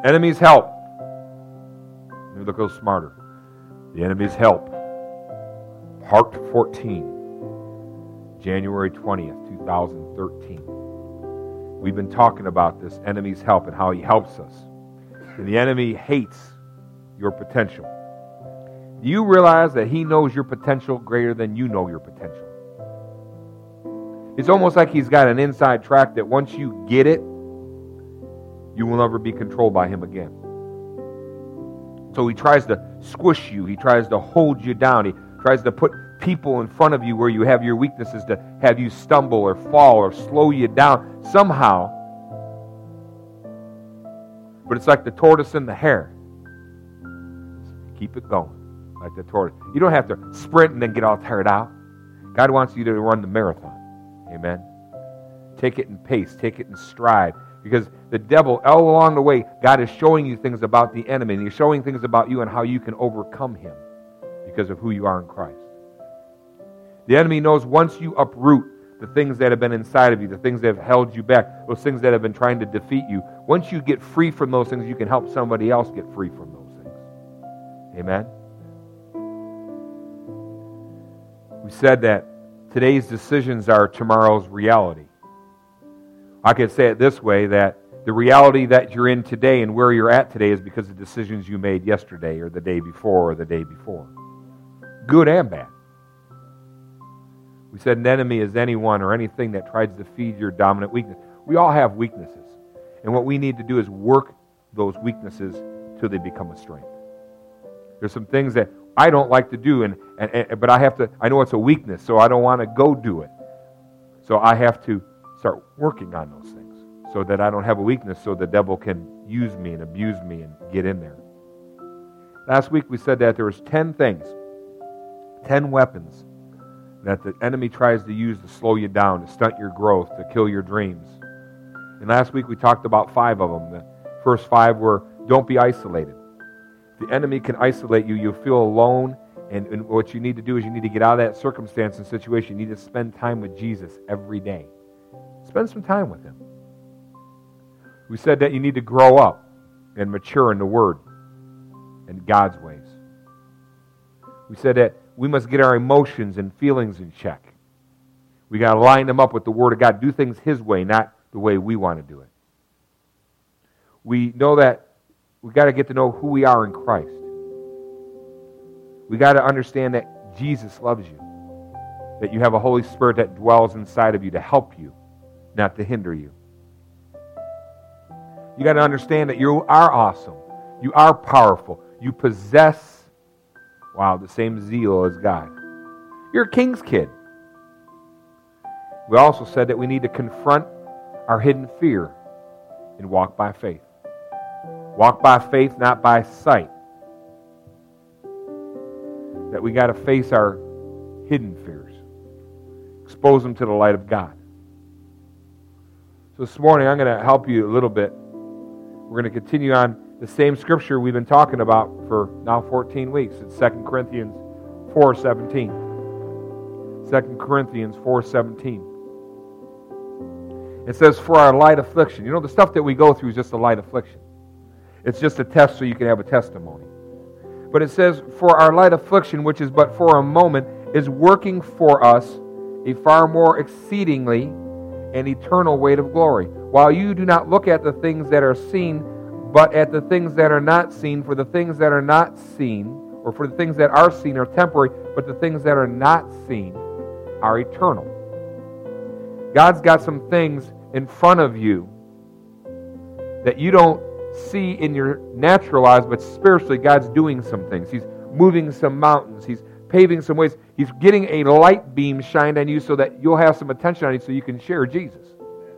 Enemy's help. Let me look a little smarter. The enemy's help. Part 14. January 20th, 2013. We've been talking about this enemy's help and how he helps us. And the enemy hates your potential. Do you realize that he knows your potential greater than you know your potential? It's almost like he's got an inside track that once you get it, you will never be controlled by him again. So he tries to squish you. He tries to hold you down. He tries to put people in front of you where you have your weaknesses to have you stumble or fall or slow you down somehow. But it's like the tortoise and the hare. Keep it going like the tortoise. You don't have to sprint and then get all tired out. God wants you to run the marathon. Amen. Take it in pace. Take it in stride. Because the devil, all along the way, God is showing you things about the enemy. And He's showing things about you and how you can overcome him because of who you are in Christ. The enemy knows once you uproot the things that have been inside of you, the things that have held you back, those things that have been trying to defeat you, once you get free from those things, you can help somebody else get free from those things. Amen? We said that today's decisions are tomorrow's reality. I could say it this way, that the reality that you're in today and where you're at today is because of decisions you made yesterday or the day before or the day before. Good and bad. We said an enemy is anyone or anything that tries to feed your dominant weakness. We all have weaknesses. And what we need to do is work those weaknesses till they become a strength. There's some things that I don't like to do, but I know it's a weakness, so I don't want to go do it. So I have to start working on those things so that I don't have a weakness so the devil can use me and abuse me and get in there. Last week we said that there was 10 things, 10 weapons that the enemy tries to use to slow you down, to stunt your growth, to kill your dreams. And last week we talked about 5 of them. The first 5 were, don't be isolated. If the enemy can isolate you, you'll feel alone, and what you need to do is you need to get out of that circumstance and situation. You need to spend time with Jesus every day. Spend some time with Him. We said that you need to grow up and mature in the Word and God's ways. We said that we must get our emotions and feelings in check. We got to line them up with the Word of God. Do things His way, not the way we want to do it. We know that we got to get to know who we are in Christ. We got to understand that Jesus loves you. That you have a Holy Spirit that dwells inside of you to help you, not to hinder you. You got to understand that you are awesome. You are powerful. You possess, the same zeal as God. You're a king's kid. We also said that we need to confront our hidden fear and walk by faith. Walk by faith, not by sight. That we got to face our hidden fears. Expose them to the light of God. So this morning I'm going to help you a little bit. We're going to continue on the same scripture we've been talking about for now 14 weeks. It's 2 Corinthians 4:17. 2 Corinthians 4:17. It says, for our light affliction. You know, the stuff that we go through is just a light affliction. It's just a test so you can have a testimony. But it says, for our light affliction, which is but for a moment, is working for us a far more exceedingly and eternal weight of glory. While you do not look at the things that are seen, but at the things that are not seen, for the things that are not seen, or for the things that are seen are temporary, but the things that are not seen are eternal. God's got some things in front of you that you don't see in your natural eyes, but spiritually God's doing some things. He's moving some mountains. He's paving some ways. He's getting a light beam shined on you so that you'll have some attention on you so you can share Jesus.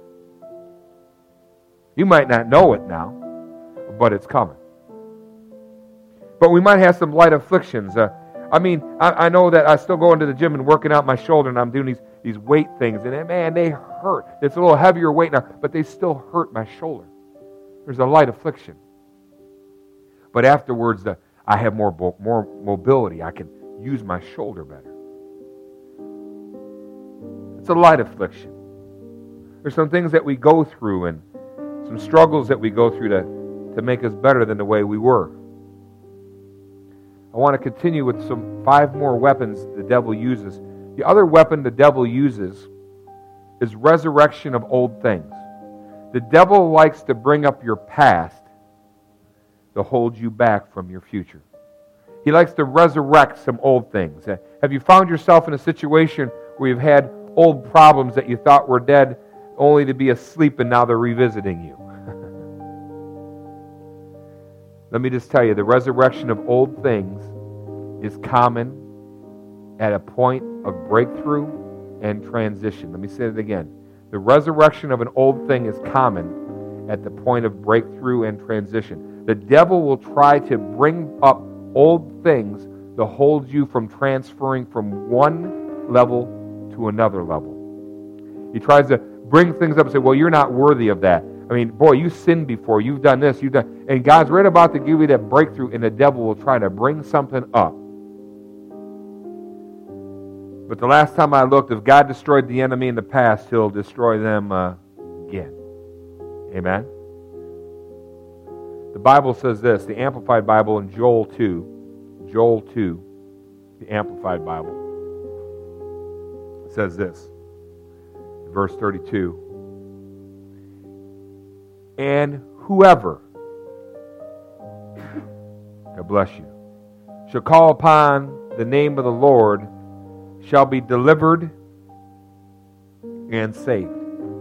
You might not know it now, but it's coming. But we might have some light afflictions. I know that I still go into the gym and working out my shoulder, and I'm doing these weight things, and man, they hurt. It's a little heavier weight now, but they still hurt my shoulder. There's a light affliction. But afterwards, I have more mobility. I can use my shoulder better. It's a light affliction. There's some things that we go through and some struggles that we go through to to make us better than the way we were. I want to continue with 5 more weapons the devil uses. The other weapon the devil uses is resurrection of old things. The devil likes to bring up your past to hold you back from your future. He likes to resurrect some old things. Have you found yourself in a situation where you've had old problems that you thought were dead only to be asleep and now they're revisiting you? Let me just tell you, the resurrection of old things is common at a point of breakthrough and transition. Let me say it again. The resurrection of an old thing is common at the point of breakthrough and transition. The devil will try to bring up old things to hold you from transferring from one level to another level. He tries to bring things up and say, well, you're not worthy of that. I mean, boy, you sinned before. You've done this. You've done... And God's right about to give you that breakthrough, and the devil will try to bring something up. But the last time I looked, if God destroyed the enemy in the past, He'll destroy them again. Amen? The Bible says this, the Amplified Bible in Joel 2, the Amplified Bible, says this, verse 32. And whoever, God bless you, shall call upon the name of the Lord shall be delivered and saved.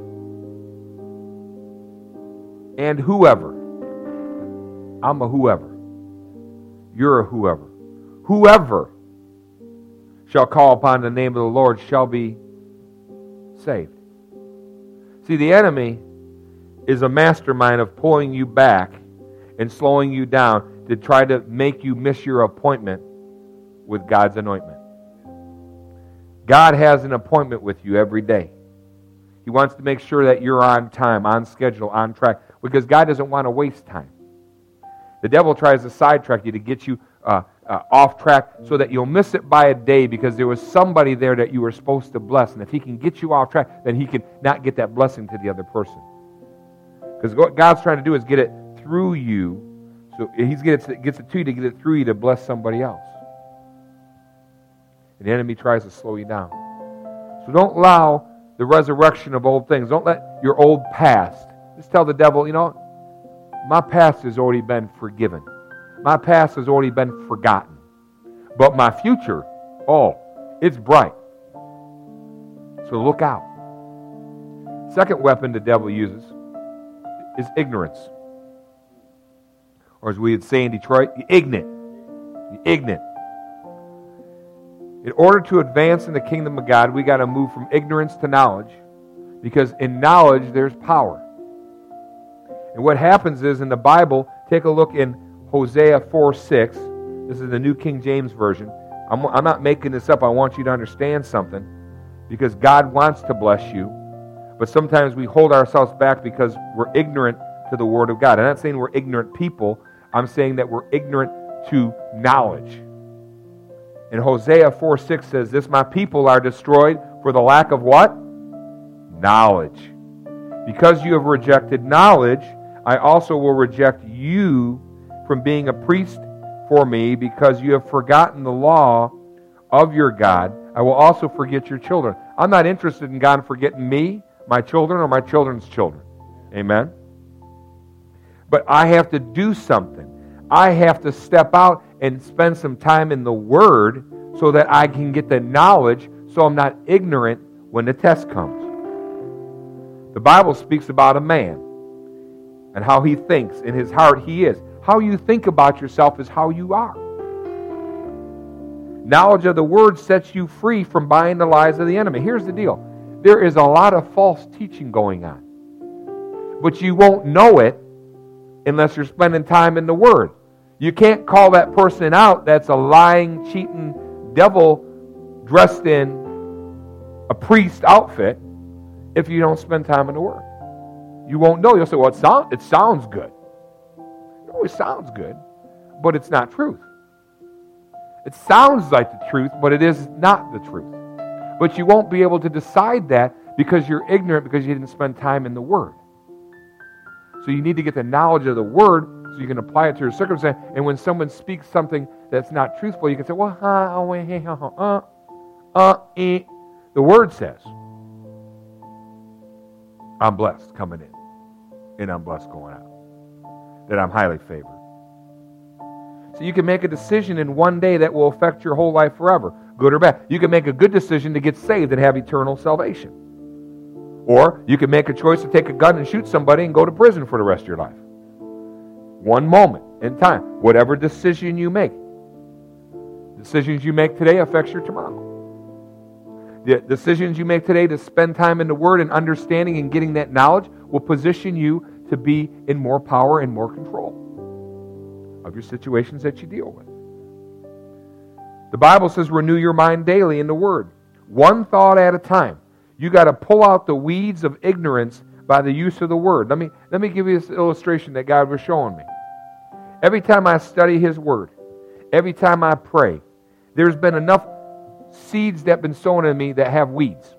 And whoever, I'm a whoever, you're a whoever. Whoever shall call upon the name of the Lord shall be saved. See, the enemy is a mastermind of pulling you back and slowing you down to try to make you miss your appointment with God's anointment. God has an appointment with you every day. He wants to make sure that you're on time, on schedule, on track, because God doesn't want to waste time. The devil tries to sidetrack you to get you off track so that you'll miss it by a day because there was somebody there that you were supposed to bless. And if he can get you off track, then he can not get that blessing to the other person. Because what God's trying to do is get it through you. So he gets it to you to get it through you to bless somebody else. And the enemy tries to slow you down. So don't allow the resurrection of old things. Don't let your old past. Just tell the devil, you know, my past has already been forgiven. My past has already been forgotten. But my future, it's bright. So look out. Second weapon the devil uses is ignorance. Or as we would say in Detroit, you're ignorant. You're ignorant. In order to advance in the kingdom of God, we got to move from ignorance to knowledge, because in knowledge there's power. And what happens is in the Bible, take a look in Hosea 4:6. This is the New King James Version. I'm not making this up. I want you to understand something, because God wants to bless you, but sometimes we hold ourselves back because we're ignorant to the Word of God. I'm not saying we're ignorant people. I'm saying that we're ignorant to knowledge. And Hosea 4:6 says this, my people are destroyed for the lack of what? Knowledge. Because you have rejected knowledge, I also will reject you from being a priest for me, because you have forgotten the law of your God. I will also forget your children. I'm not interested in God forgetting me, my children, or my children's children. Amen? But I have to do something. I have to step out and spend some time in the Word so that I can get the knowledge so I'm not ignorant when the test comes. The Bible speaks about a man and how he thinks. In his heart he is. How you think about yourself is how you are. Knowledge of the Word sets you free from buying the lies of the enemy. Here's the deal. There is a lot of false teaching going on. But you won't know it unless you're spending time in the Word. You can't call that person out that's a lying, cheating devil dressed in a priest outfit if you don't spend time in the Word. You won't know. You'll say, well, it sounds good. No, it sounds good, but it's not truth. It sounds like the truth, but it is not the truth. But you won't be able to decide that because you're ignorant, because you didn't spend time in the Word. So you need to get the knowledge of the Word So you can apply it to your circumstance. And when someone speaks something that's not truthful, you can say, well, the Word says, I'm blessed coming in, and I'm blessed going out, that I'm highly favored. So you can make a decision in one day that will affect your whole life forever, good or bad. You can make a good decision to get saved and have eternal salvation. Or you can make a choice to take a gun and shoot somebody and go to prison for the rest of your life. One moment in time. Whatever decision you make. Decisions you make today affects your tomorrow. The decisions you make today to spend time in the Word and understanding and getting that knowledge will position you to be in more power and more control of your situations that you deal with. The Bible says renew your mind daily in the Word. One thought at a time. You got to pull out the weeds of ignorance by the use of the Word. Let me give you this illustration that God was showing me. Every time I study His Word, every time I pray, there's been enough seeds that have been sown in me that have weeds.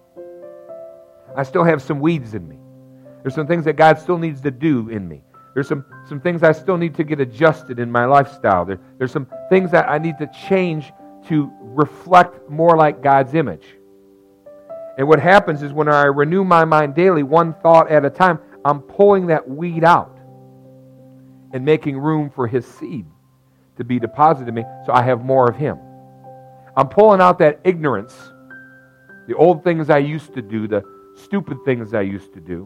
I still have some weeds in me. There's some things that God still needs to do in me. There's some things I still need to get adjusted in my lifestyle. There's some things that I need to change to reflect more like God's image. And what happens is when I renew my mind daily, one thought at a time, I'm pulling that weed out and making room for His seed to be deposited in me so I have more of Him. I'm pulling out that ignorance, the old things I used to do, the stupid things I used to do.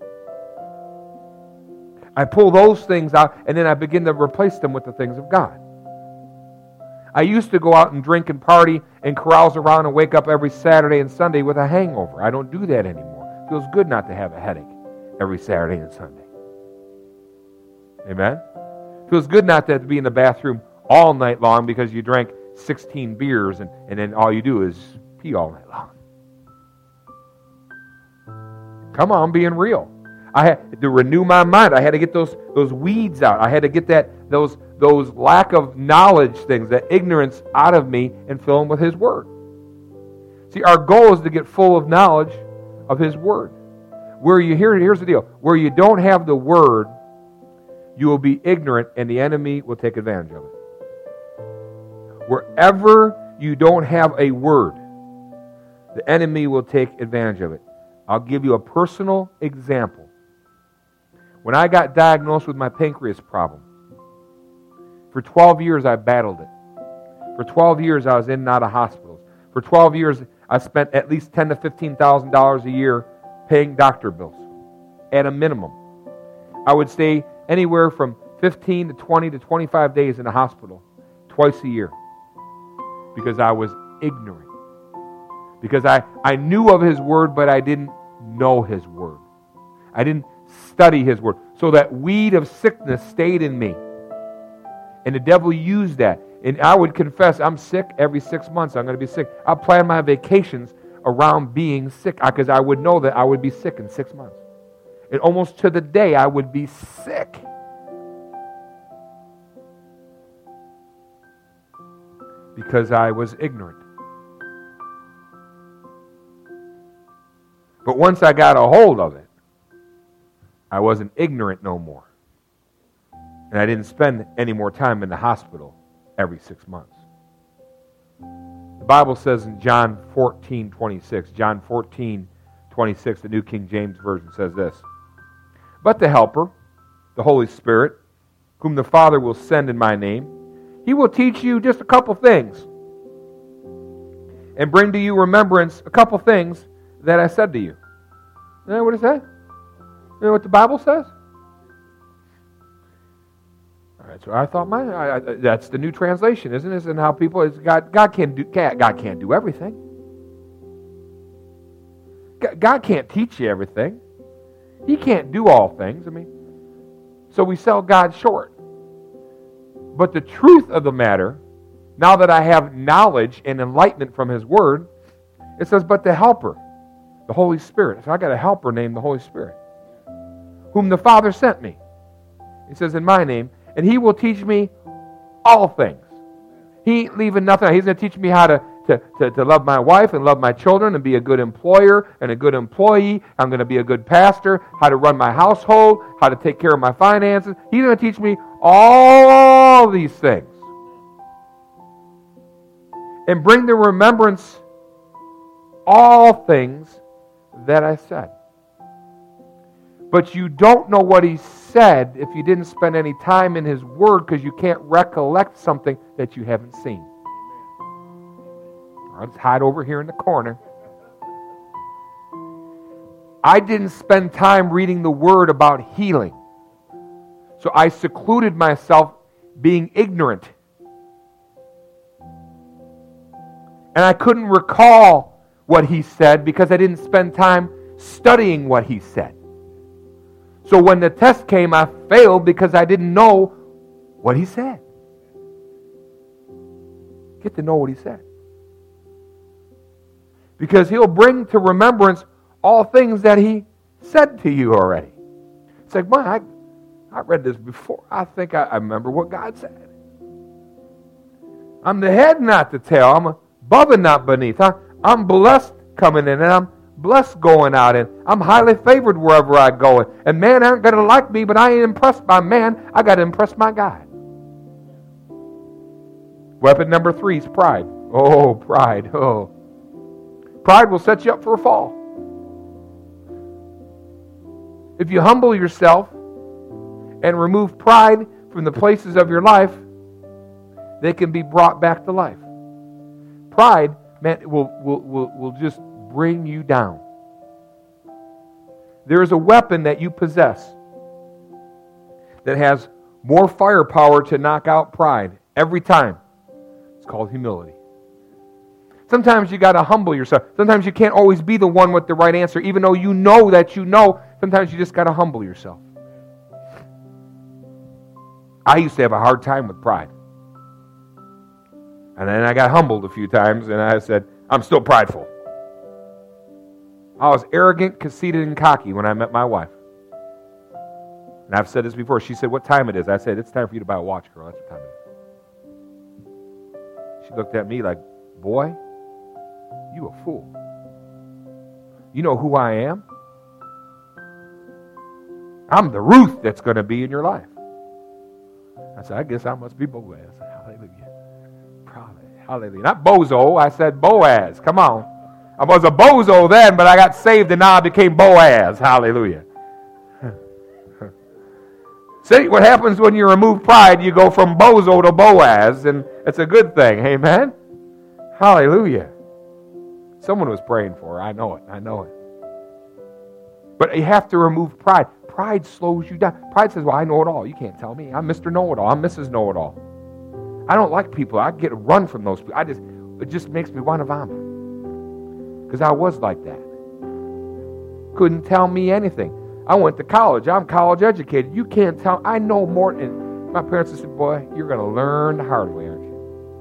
I pull those things out and then I begin to replace them with the things of God. I used to go out and drink and party and carouse around and wake up every Saturday and Sunday with a hangover. I don't do that anymore. It feels good not to have a headache every Saturday and Sunday. Amen? It feels good not to have to be in the bathroom all night long because you drank 16 beers and then all you do is pee all night long. Come on, I'm being real. I had to renew my mind. I had to get those weeds out. I had to get those lack of knowledge things, that ignorance out of me and fill them with His Word. See, our goal is to get full of knowledge of His Word. Here's the deal. Where you don't have the Word, you will be ignorant and the enemy will take advantage of it. Wherever you don't have a Word, the enemy will take advantage of it. I'll give you a personal example. When I got diagnosed with my pancreas problem, for 12 years I battled it. For 12 years I was in and out of hospitals. For 12 years I spent at least $10,000 to $15,000 a year paying doctor bills, at a minimum. I would stay anywhere from 15 to 20 to 25 days in the hospital twice a year because I was ignorant. Because I knew of His Word, but I didn't know His Word. I didn't study His Word. So that weed of sickness stayed in me. And the devil used that. And I would confess, I'm sick every 6 months. I'm going to be sick. I plan my vacations around being sick because I would know that I would be sick in 6 months. And almost to the day, I would be sick. Because I was ignorant. But once I got a hold of it, I wasn't ignorant no more. And I didn't spend any more time in the hospital every 6 months. The Bible says in John 14:26, John 14:26, the New King James Version says this, "But the Helper, the Holy Spirit, whom the Father will send in my name, He will teach you just a couple things and bring to you remembrance a couple things that I said to you." You know what it says? You know what the Bible says? That's what I thought. That's the new translation, isn't it? Isn't how people? God can't do everything. God can't teach you everything. He can't do all things. So we sell God short. But the truth of the matter, now that I have knowledge and enlightenment from His Word, it says, "But the Helper, the Holy Spirit." So I got a helper named the Holy Spirit, whom the Father sent me. He says, "In my name, and He will teach me all things." He ain't leaving nothing out. He's going to teach me how to to love my wife and love my children and be a good employer and a good employee. I'm going to be a good pastor, how to run my household, how to take care of my finances. He's going to teach me all these things. And bring to remembrance all things that I said. But you don't know what he said if you didn't spend any time in his word, because you can't recollect something that you haven't seen. I'll just hide over here in the corner. I didn't spend time reading the word about healing. So I secluded myself being ignorant. And I couldn't recall what he said because I didn't spend time studying what he said. So when the test came, I failed because I didn't know what he said. Get to know what he said. Because he'll bring to remembrance all things that he said to you already. It's like, man, I read this before. I think I remember what God said. I'm the head, not the tail. I'm above and not beneath. I'm blessed coming in, and I'm blessed going out, and I'm highly favored wherever I go. And man aren't going to like me, but I ain't impressed by man. I got to impress my God. Weapon number 3 is pride. Oh, pride. Oh. Pride will set you up for a fall. If you humble yourself and remove pride from the places of your life, they can be brought back to life. Pride, man, will just bring you down. There is a weapon that you possess that has more firepower to knock out pride every time. It's called humility. Sometimes you got to humble yourself. Sometimes you can't always be the one with the right answer, even though you know that you know. Sometimes you just got to humble yourself. I used to have a hard time with pride. And then I got humbled a few times, and I said, I'm still prideful. I was arrogant, conceited, and cocky when I met my wife. And I've said this before. She said, what time it is? I said, it's time for you to buy a watch, girl. That's what time it is. She looked at me like, boy, you a fool. You know who I am? I'm the Ruth that's going to be in your life. I said, I guess I must be Boaz. Hallelujah. Hallelujah. Not Bozo. I said Boaz. Come on. I was a bozo then, but I got saved and now I became Boaz. Hallelujah. See, what happens when you remove pride, you go from bozo to Boaz, and it's a good thing. Amen? Hallelujah. Someone was praying for her. I know it. But you have to remove pride. Pride slows you down. Pride says, well, I know it all. You can't tell me. I'm Mr. Know-it-all. I'm Mrs. Know-it-all. I don't like people. I get a run from those people. It just makes me want to vomit. Because I was like that. Couldn't tell me anything. I went to college. I'm college educated. You can't tell. I know more. And my parents said, boy, you're going to learn the hard way, aren't you?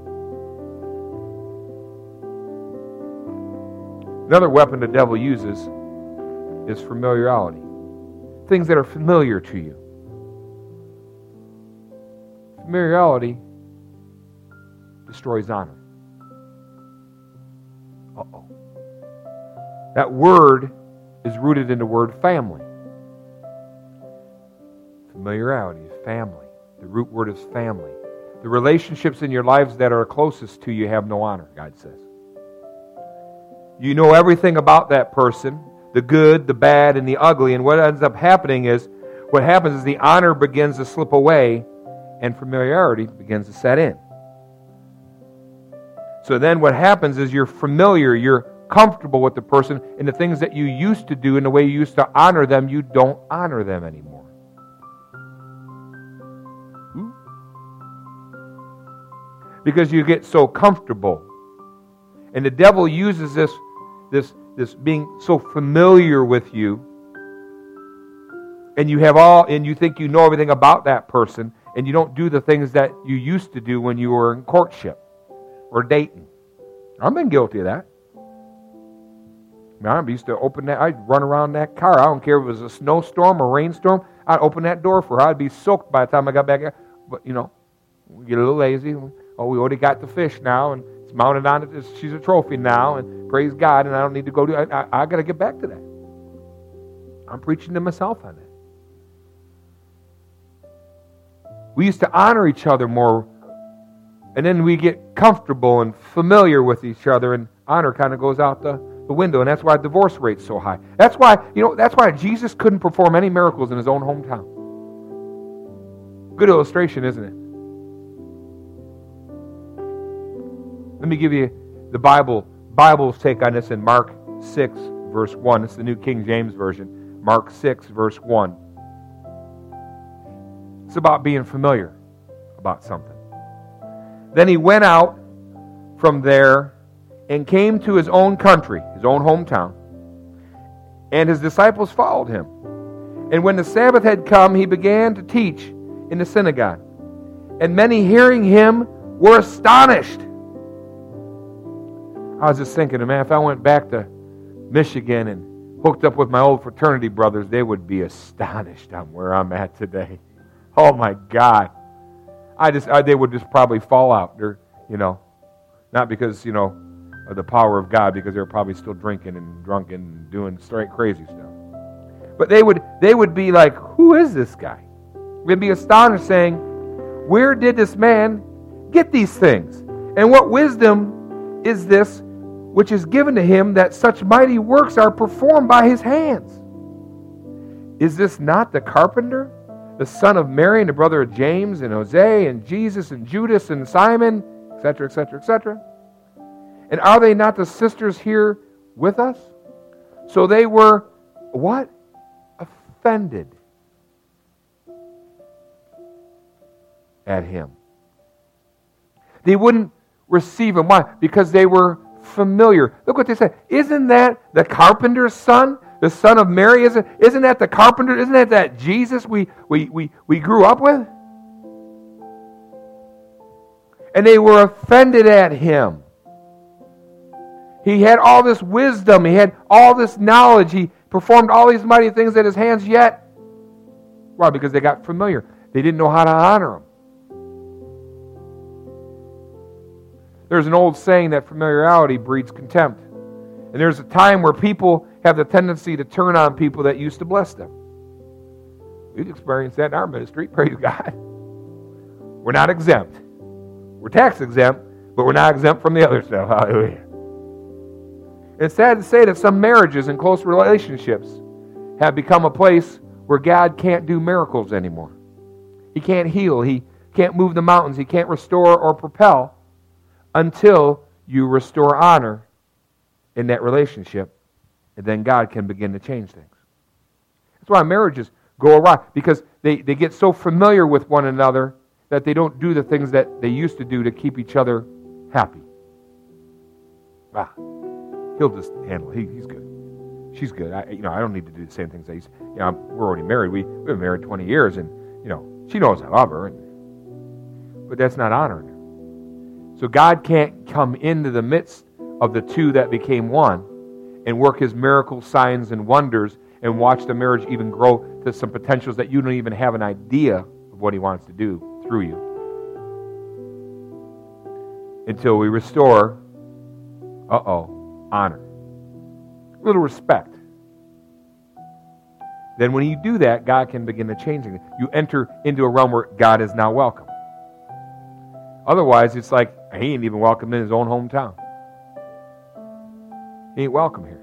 Another weapon the devil uses is familiarity. Things that are familiar to you. Familiarity destroys honor. Uh-oh. That word is rooted in the word family. Familiarity is family. The root word is family. The relationships in your lives that are closest to you have no honor, God says. You know everything about that person, the good, the bad, and the ugly, and what ends up happening is, what happens is the honor begins to slip away and familiarity begins to set in. So then what happens is you're familiar, you're comfortable with the person, and the things that you used to do and the way you used to honor them, you don't honor them anymore. Because you get so comfortable. And the devil uses this being so familiar with you, and you think you know everything about that person, and you don't do the things that you used to do when you were in courtship or dating. I've been guilty of that. I used to open that, I'd run around that car. I don't care if it was a snowstorm or rainstorm. I'd open that door for her. I'd be soaked by the time I got back. But, we get a little lazy. Oh, we already got the fish now, and It's mounted on it. She's a trophy now, and praise God, and I don't need to go do it. I got to get back to that. I'm preaching to myself on that. We used to honor each other more, and then we get comfortable and familiar with each other, and honor kind of goes out the window, and that's why divorce rate's so high. That's why Jesus couldn't perform any miracles in his own hometown. Good illustration, isn't it? Let me give you the Bible's take on this in Mark 6, verse 1. It's the New King James Version. Mark 6, verse 1. It's about being familiar about something. Then he went out from there and came to his own country, his own hometown, and his disciples followed him. And when the Sabbath had come, he began to teach in the synagogue. And many hearing him were astonished. I was just thinking, man, if I went back to Michigan and hooked up with my old fraternity brothers, they would be astonished on where I'm at today. Oh my God. They would just probably fall out. They're, not because, of the power of God, because they're probably still drinking and drunken and doing straight crazy stuff. But they would be like, who is this guy? They'd be astonished, saying, where did this man get these things? And what wisdom is this which is given to him, that such mighty works are performed by his hands? Is this not the carpenter, the son of Mary, and the brother of James, and Jose, and Jesus, and Judas, and Simon, etc., etc., etc.? And are they not the sisters here with us? So they were, what? Offended at him. They wouldn't receive him. Why? Because they were familiar. Look what they said. Isn't that the carpenter's son? The son of Mary? Isn't that the carpenter? Isn't that Jesus we grew up with? And they were offended at him. He had all this wisdom. He had all this knowledge. He performed all these mighty things at his hands, yet, why? Because they got familiar. They didn't know how to honor him. There's an old saying that familiarity breeds contempt. And there's a time where people have the tendency to turn on people that used to bless them. We've experienced that in our ministry, praise God. We're not exempt. We're tax exempt, but we're not exempt from the other stuff. Hallelujah. It's sad to say that some marriages and close relationships have become a place where God can't do miracles anymore. He can't heal. He can't move the mountains. He can't restore or propel until you restore honor in that relationship, and then God can begin to change things. That's why marriages go awry, because they get so familiar with one another that they don't do the things that they used to do to keep each other happy. He'll just handle it. He's good. She's good. I don't need to do the same things I used to. We're already married. We've been married 20 years, and she knows I love her. But that's not honoring her. So God can't come into the midst of the two that became one and work his miracles, signs, and wonders and watch the marriage even grow to some potentials that you don't even have an idea of what he wants to do through you. Until we restore, honor. A little respect. Then when you do that, God can begin to change it. You enter into a realm where God is now welcome. Otherwise, it's like he ain't even welcome in his own hometown. He ain't welcome here.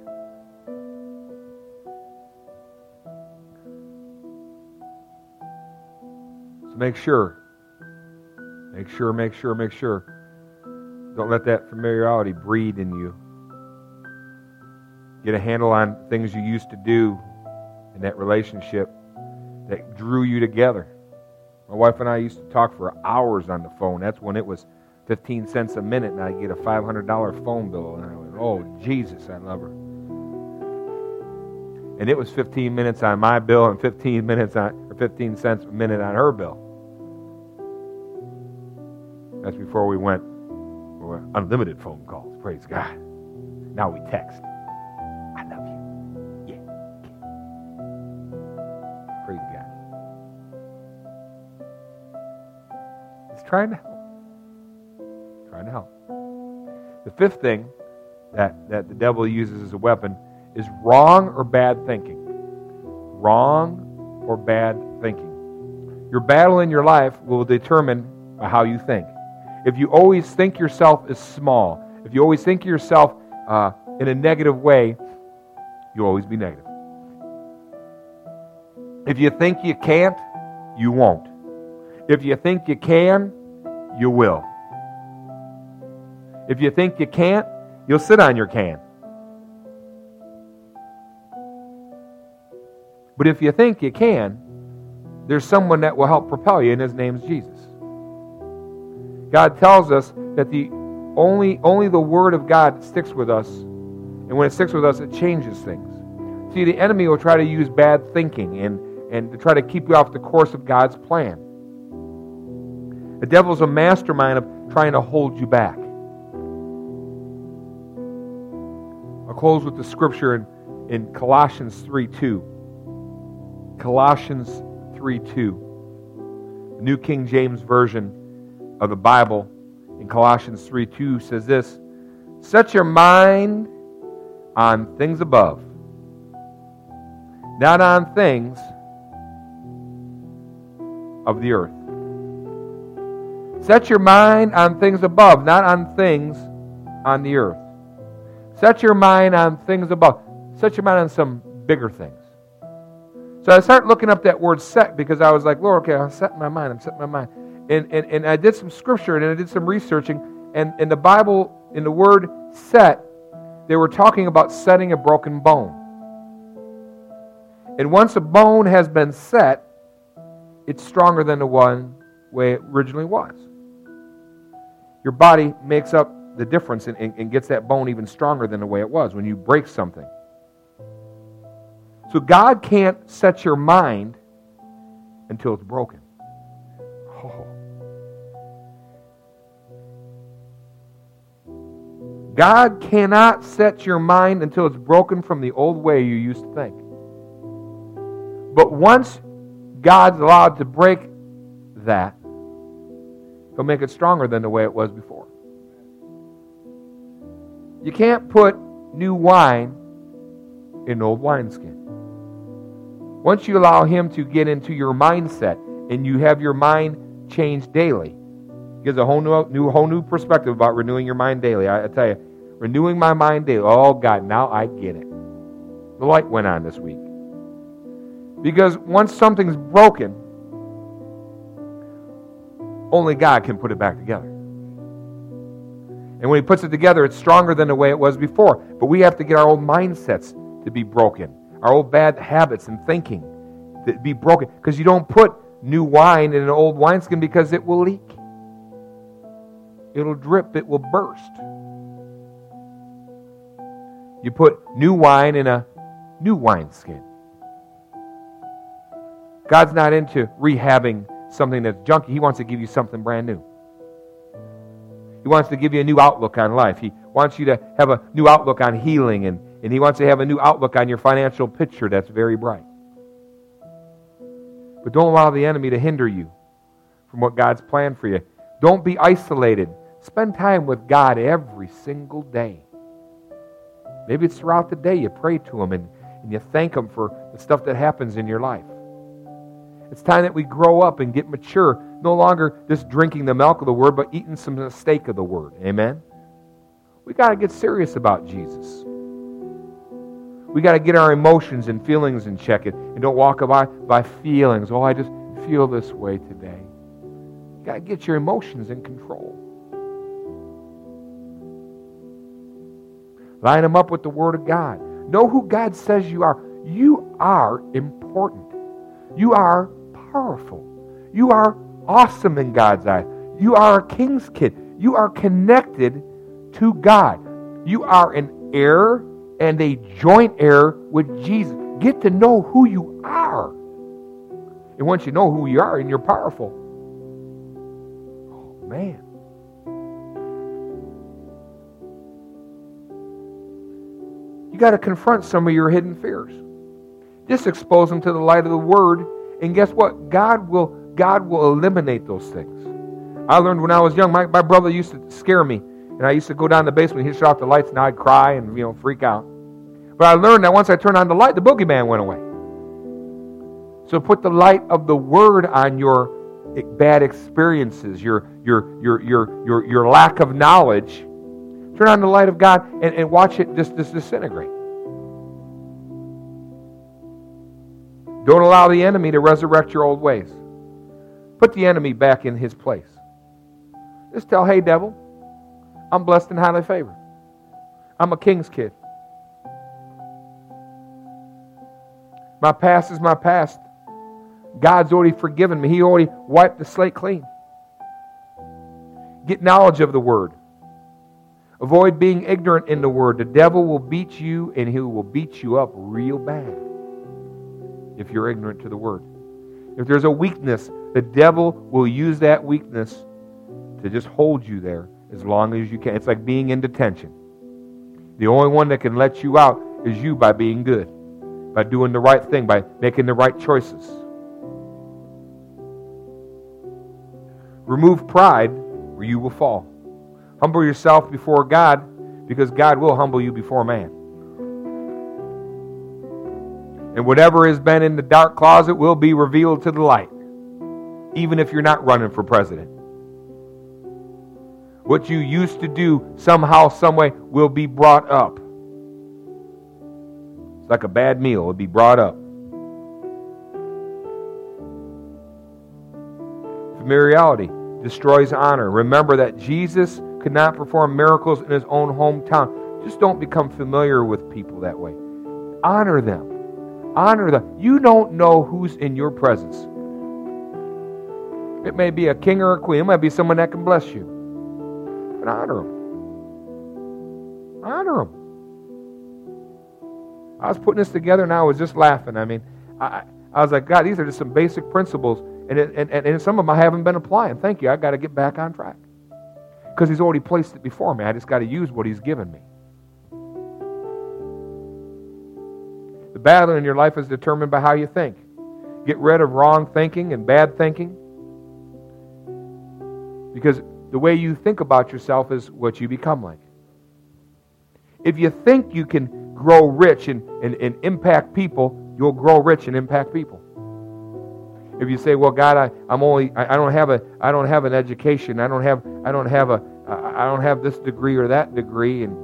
So make sure. Don't let that familiarity breed in you. Get a handle on things you used to do in that relationship that drew you together. My wife and I used to talk for hours on the phone. That's when it was 15 cents a minute, and I'd get a $500 phone bill. And I went, oh, Jesus, I love her. And it was 15 minutes on my bill and 15 cents a minute on her bill. That's before we went for unlimited phone calls. Praise God. Now we text. I love you. Yeah. Praise God. It's trying to help. The fifth thing that the devil uses as a weapon is wrong or bad thinking. Wrong or bad thinking. Your battle in your life will determine by how you think. If you always think yourself as small, if you always think of yourself in a negative way, you'll always be negative. If you think you can't, you won't. If you think you can, you will. If you think you can't, you'll sit on your can. But if you think you can, there's someone that will help propel you, and his name's Jesus. God tells us that only the Word of God sticks with us, and when it sticks with us, it changes things. See, the enemy will try to use bad thinking and to try to keep you off the course of God's plan. The devil's a mastermind of trying to hold you back. I'll close with the scripture in Colossians 3:2. Colossians 3:2. The New King James Version of the Bible in Colossians 3:2 says this: set your mind on things above, not on things of the earth. Set your mind on things above, not on things on the earth. Set your mind on things above. Set your mind on some bigger things. So I started looking up that word set because I was like, Lord, okay, I'm setting my mind. And I did some scripture and I did some researching. And in the Bible, in the word set, they were talking about setting a broken bone. And once a bone has been set, it's stronger than the one way it originally was. Your body makes up the difference and gets that bone even stronger than the way it was when you break something. So God can't set your mind until it's broken. Oh. God cannot set your mind until it's broken from the old way you used to think. But once God's allowed to break that, He'll make it stronger than the way it was before. You can't put new wine in old wineskin. Once you allow Him to get into your mindset and you have your mind changed daily, it gives a whole new perspective about renewing your mind daily. I tell you, renewing my mind daily. Oh God, now I get it. The light went on this week. Because once something's broken, only God can put it back together. And when He puts it together, it's stronger than the way it was before. But we have to get our old mindsets to be broken. Our old bad habits and thinking to be broken. Because you don't put new wine in an old wineskin because it will leak. It'll drip. It will burst. You put new wine in a new wineskin. God's not into rehabbing something that's junky. He wants to give you something brand new. He wants to give you a new outlook on life. He wants you to have a new outlook on healing, and He wants to have a new outlook on your financial picture that's very bright. But don't allow the enemy to hinder you from what God's planned for you. Don't be isolated. Spend time with God every single day. Maybe it's throughout the day you pray to Him and you thank Him for the stuff that happens in your life. It's time that we grow up and get mature, no longer just drinking the milk of the Word, but eating some steak of the Word. Amen? We got to get serious about Jesus. We got to get our emotions and feelings in check and don't walk by feelings. Oh, I just feel this way today. You got to get your emotions in control. Line them up with the Word of God. Know who God says you are. You are important. You are powerful. You are awesome in God's eyes. You are a king's kid. You are connected to God. You are an heir and a joint heir with Jesus. Get to know who you are. And once you know who you are and you're powerful, oh man. You got to confront some of your hidden fears. Just expose them to the light of the Word, and guess what? God will eliminate those things. I learned when I was young, my brother used to scare me. And I used to go down the basement, he'd shut off the lights, and I'd cry and, freak out. But I learned that once I turned on the light, the boogeyman went away. So put the light of the Word on your bad experiences, your lack of knowledge. Turn on the light of God and watch it just disintegrate. Don't allow the enemy to resurrect your old ways. Put the enemy back in his place. Just tell, hey, devil, I'm blessed and highly favored. I'm a king's kid. My past is my past. God's already forgiven me. He already wiped the slate clean. Get knowledge of the Word. Avoid being ignorant in the Word. The devil will beat you, and he will beat you up real bad if you're ignorant to the Word. If there's a weakness, the devil will use that weakness to just hold you there as long as you can. It's like being in detention. The only one that can let you out is you by being good, by doing the right thing, by making the right choices. Remove pride, or you will fall. Humble yourself before God, because God will humble you before man. And whatever has been in the dark closet will be revealed to the light, even if you're not running for president. What you used to do somehow, someway will be brought up. It's like a bad meal. It'll be brought up. Familiarity destroys honor. Remember that Jesus could not perform miracles in his own hometown. Just don't become familiar with people that way. Honor them. Honor them. You don't know who's in your presence. It may be a king or a queen. It might be someone that can bless you. But honor them. Honor them. I was putting this together and I was just laughing. I was like, God, these are just some basic principles. And some of them I haven't been applying. Thank you. I got to get back on track. Because he's already placed it before me. I just got to use what he's given me. The battle in your life is determined by how you think. Get rid of wrong thinking and bad thinking. Because the way you think about yourself is what you become like. If you think you can grow rich and impact people, you'll grow rich and impact people. If you say, "Well, God, I don't have an education. I don't have this degree or that degree, and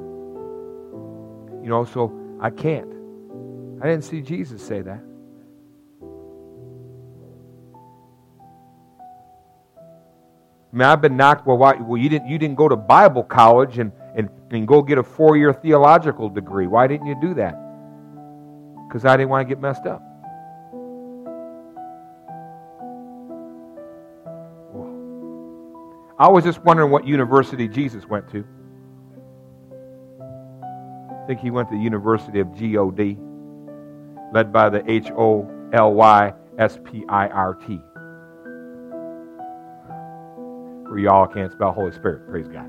so I can't." I didn't see Jesus say that. I've been knocked. Well, you didn't go to Bible college and go get a 4-year theological degree. Why didn't you do that? Because I didn't want to get messed up. I was just wondering what university Jesus went to. I think he went to the University of God, led by the HOLYSPIRT. For y'all can't spell Holy Spirit. Praise God.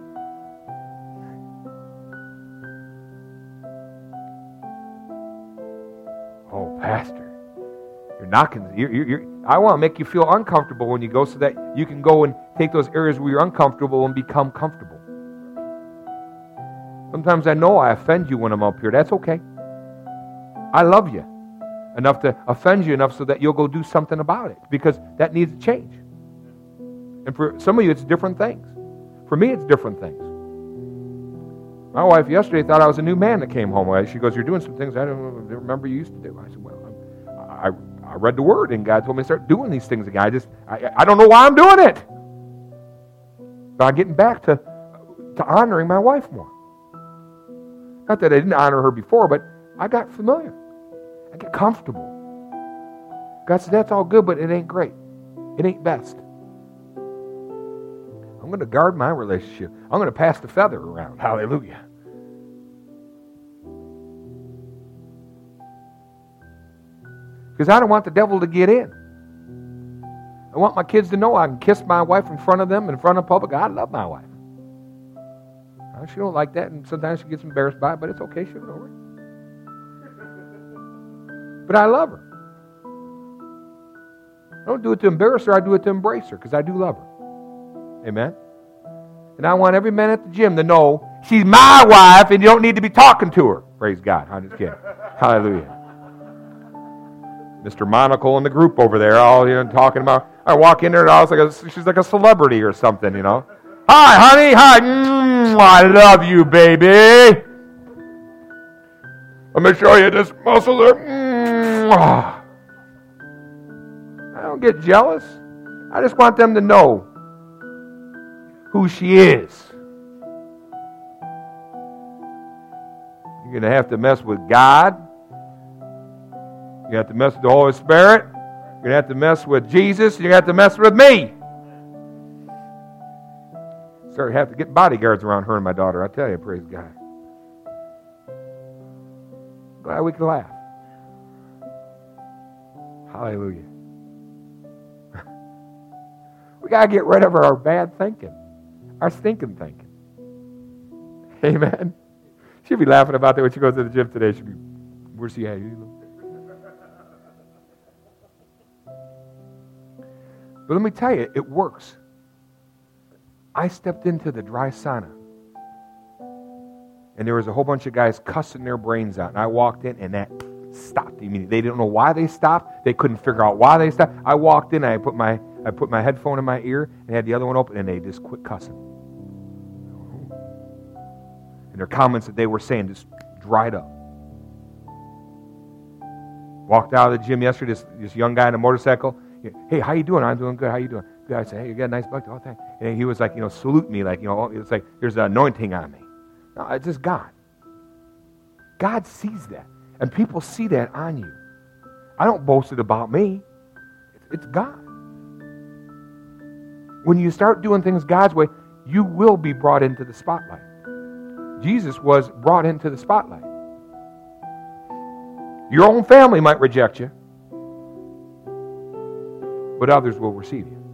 Oh, Pastor, you're knocking. I want to make you feel uncomfortable when you go so that you can go and take those areas where you're uncomfortable and become comfortable. Sometimes I know I offend you when I'm up here. That's okay. I love you enough to offend you enough so that you'll go do something about it, because that needs to change. And for some of you, it's different things. For me, it's different things. My wife yesterday thought I was a new man that came home. She goes, "You're doing some things I don't remember you used to do." I said, "Well, I read the Word, and God told me to start doing these things again. I don't know why I'm doing it. But I'm getting back to honoring my wife more. Not that I didn't honor her before, but I got familiar. I get comfortable. God said, that's all good, but it ain't great. It ain't best. I'm going to guard my relationship. I'm going to pass the feather around. Hallelujah. Because I don't want the devil to get in. I want my kids to know I can kiss my wife in front of them, in front of public. I love my wife. She don't like that, and sometimes she gets embarrassed by it, but it's okay. She'll know it. But I love her. I don't do it to embarrass her. I do it to embrace her, because I do love her. Amen? And I want every man at the gym to know she's my wife and you don't need to be talking to her. Praise God. I'm just kidding. Hallelujah. Mr. Monocle in the group over there, all talking about. I walk in there and I was like, she's like a celebrity or something, Hi, honey. Hi. I love you, baby. Let me show you this muscle there. I don't get jealous. I just want them to know who she is. You're going to have to mess with God. You have to mess with the Holy Spirit. You're going to have to mess with Jesus. You're going to have to mess with me. So you have to get bodyguards around her and my daughter. I tell you, praise God. Glad we can laugh. Hallelujah. We got to get rid of our bad thinking. Our stinking thinking. Amen. She'll be laughing about that when she goes to the gym today. She'll be, where's she at? But let me tell you, it works. I stepped into the dry sauna. And there was a whole bunch of guys cussing their brains out. And I walked in and that stopped immediately. They didn't know why they stopped. They couldn't figure out why they stopped. I walked in, I put my headphone in my ear and had the other one open, and they just quit cussing. And their comments that they were saying just dried up. Walked out of the gym yesterday, this young guy on a motorcycle. Hey, how you doing? I'm doing good. How you doing? Good. I said, hey, you got a nice buck? Oh, thanks. And he was like, salute me like, it's like there's an anointing on me. No, it's just God. God sees that. And people see that on you. I don't boast it about me. It's God. When you start doing things God's way, you will be brought into the spotlight. Jesus was brought into the spotlight. Your own family might reject you, but others will receive you.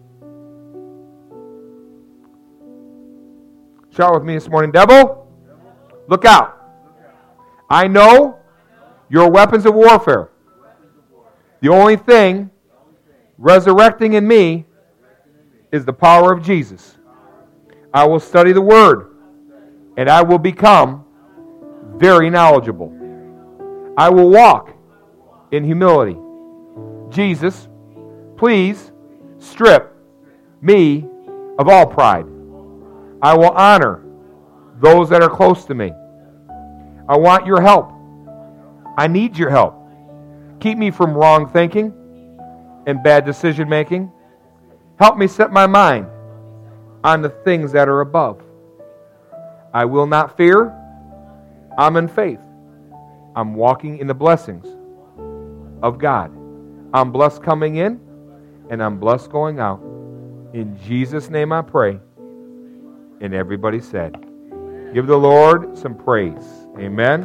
Shout with me this morning, devil. Look out. I know your weapons of warfare. The only thing resurrecting in me is the power of Jesus. I will study the Word, and I will become very knowledgeable. I will walk in humility. Jesus, please strip me of all pride. I will honor those that are close to me. I want your help. I need your help. Keep me from wrong thinking and bad decision making. Help me set my mind on the things that are above. I will not fear. I'm in faith. I'm walking in the blessings of God. I'm blessed coming in, and I'm blessed going out. In Jesus' name I pray. And everybody said, give the Lord some praise. Amen.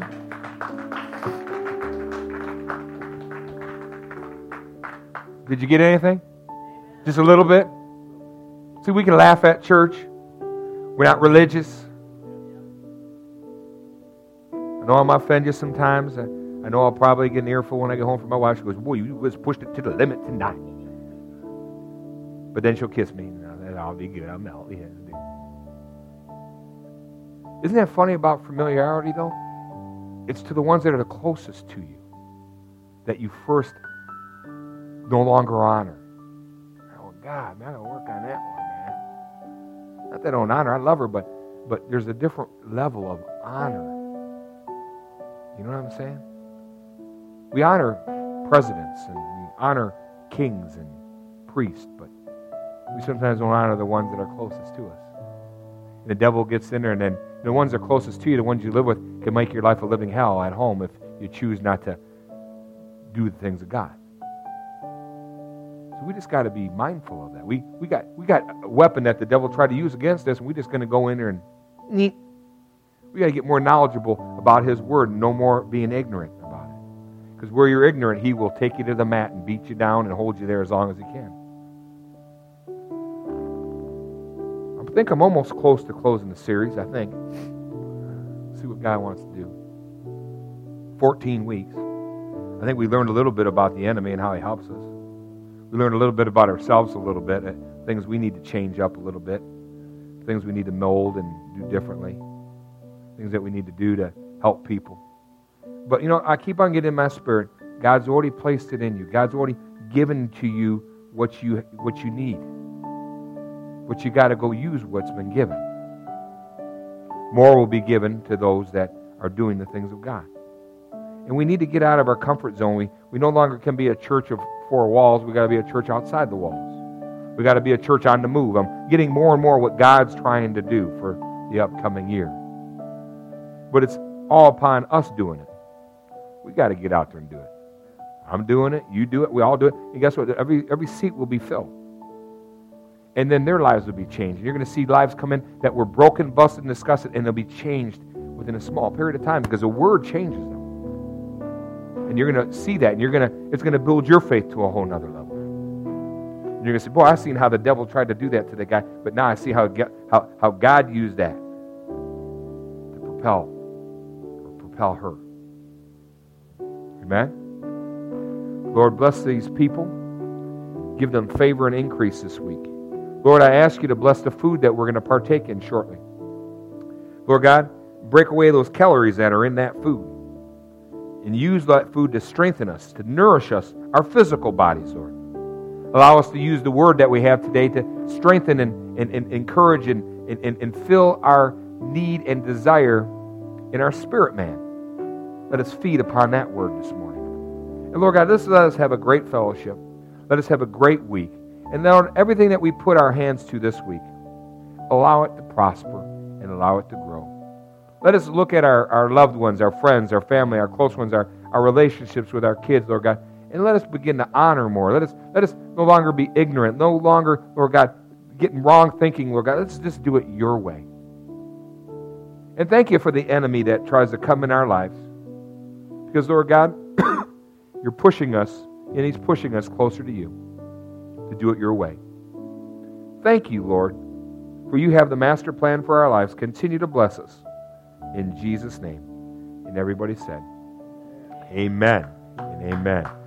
Did you get anything? Just a little bit? See, we can laugh at church. We're not religious. I know I might offend you sometimes. I know I'll probably get an earful when I get home from my wife. She goes, boy, you just pushed it to the limit tonight. But then she'll kiss me. And I'll be good. I'll melt. Yeah. Isn't that funny about familiarity, though? It's to the ones that are the closest to you that you first no longer honor. Oh, God, man, I gotta work on that one, man. Not that I don't honor. I love her, but there's a different level of honor. You know what I'm saying? We honor presidents and we honor kings and priests, but we sometimes don't honor the ones that are closest to us. And the devil gets in there, and then the ones that are closest to you, the ones you live with, can make your life a living hell at home if you choose not to do the things of God. So we just got to be mindful of that. We got a weapon that the devil tried to use against us, and we're just going to go in there and neat. We got to get more knowledgeable about His Word and no more being ignorant about it. Because where you're ignorant, He will take you to the mat and beat you down and hold you there as long as He can. I think I'm almost close to closing the series, I think. See what God wants to do. 14 weeks. I think we learned a little bit about the enemy and how he helps us. We learned a little bit about ourselves a little bit, things we need to change up a little bit. things we need to mold and do differently, things that we need to do to help people. But, I keep on getting in my spirit, God's already placed it in you. God's already given to you what you need. But you got to go use what's been given. More will be given to those that are doing the things of God. And we need to get out of our comfort zone. We no longer can be a church of four walls. We got to be a church outside the walls. We got to be a church on the move. I'm getting more and more what God's trying to do for the upcoming year. But it's all upon us doing it. We got to get out there and do it. I'm doing it. You do it. We all do it. And guess what? Every seat will be filled. And then their lives will be changed. You're going to see lives come in that were broken, busted, and disgusted, and they'll be changed within a small period of time because the Word changes them. And you're going to see that, and it's going to build your faith to a whole nother level. And you're going to say, boy, I've seen how the devil tried to do that to the guy, but now I see how God used that to propel her. Amen? Lord, bless these people. Give them favor and increase this week. Lord, I ask you to bless the food that we're going to partake in shortly. Lord God, break away those calories that are in that food. And use that food to strengthen us, to nourish us, our physical bodies, Lord. Allow us to use the word that we have today to strengthen and encourage and fill our need and desire in our spirit man. Let us feed upon that word this morning. And Lord God, let us have a great fellowship. Let us have a great week. And Lord, everything that we put our hands to this week, allow it to prosper and allow it to grow. Let us look at our loved ones, our friends, our family, our close ones, our relationships with our kids, Lord God, and let us begin to honor more. Let us no longer be ignorant, no longer, Lord God, getting wrong thinking, Lord God. Let's just do it your way. And thank you for the enemy that tries to come in our lives. Because, Lord God, you're pushing us, and he's pushing us closer to you to do it your way. Thank you, Lord, for you have the master plan for our lives. Continue to bless us. In Jesus' name. And everybody said, amen and amen.